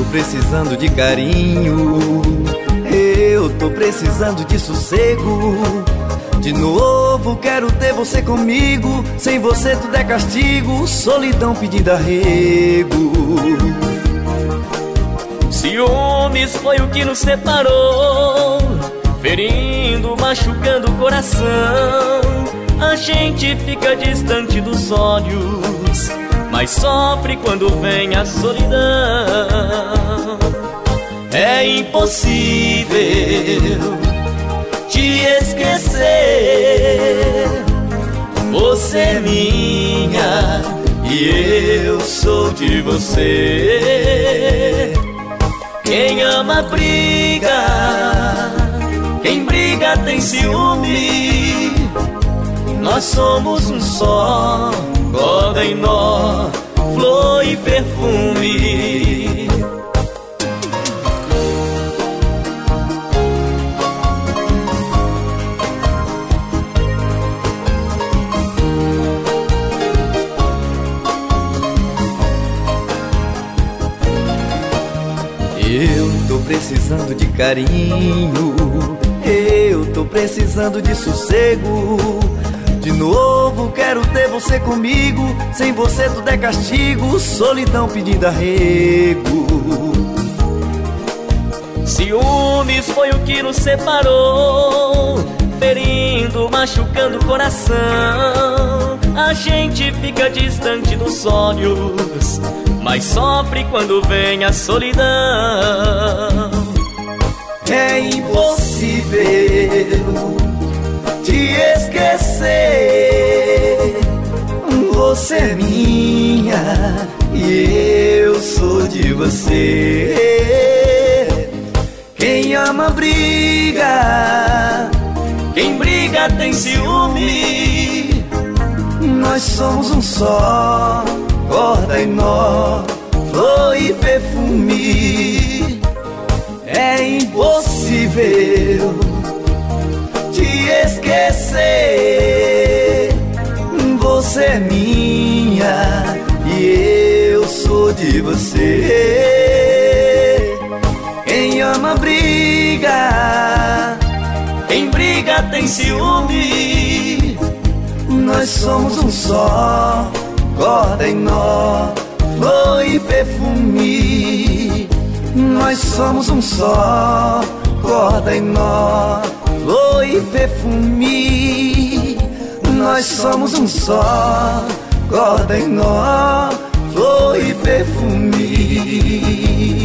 precisando de carinho, eu tô precisando de sossego. De novo quero ter você comigo, sem você tudo é castigo, solidão pedindo arrego. Ciúmes foi o que nos separou, ferindo, machucando o coração. A gente fica distante dos olhos, mas sofre quando vem a solidão. É impossível te esquecer. Você é minha e eu sou de você. Quem ama briga, quem briga tem ciúme. Nós somos um só, corda e nó, flor e perfume. Eu tô precisando de carinho, eu tô precisando de sossego. De novo quero ter você comigo, sem você tudo é castigo, solidão pedindo arrego. Ciúmes foi o que nos separou, ferindo, machucando o coração. A gente fica distante dos olhos, mas sofre quando vem a solidão. É impossível te esquecer. Você é minha e eu sou de você. Quem ama briga, quem briga tem ciúme. Nós somos um só, corda e nó, flor e perfume. É impossível te esquecer. Você é minha e eu sou de você. Quem ama briga, quem briga tem ciúme. Nós somos um só, corda e nó, flor e perfume. Nós somos um só, corda e nó, flor e perfume. Nós somos um só, corda e nó, flor e perfume.